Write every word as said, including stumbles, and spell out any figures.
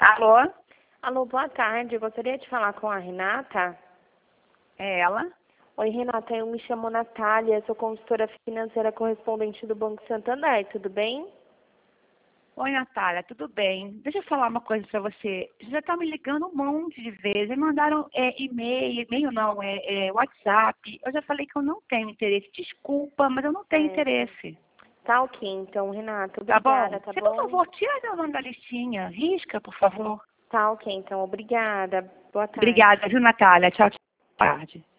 Alô? Alô, boa tarde. Eu gostaria de falar com a Renata. É ela? Oi, Renata. Eu me chamo Natália, sou consultora financeira correspondente do Banco Santander. Tudo bem? Oi, Natália, tudo bem? Deixa eu falar uma coisa para você. Você já está me ligando um monte de vezes. Me mandaram é, e-mail, e-mail não, é, é WhatsApp. Eu já falei que eu não tenho interesse. Desculpa, mas eu não tenho É, interesse. tá ok, então, Renata. Tá bom? Obrigada, tá Você, por bom? favor, tira meu nome da listinha. Risca, por favor. Tá ok, então. Obrigada. Boa tarde. Obrigada, viu, Natália? Tchau, tchau. Boa tarde.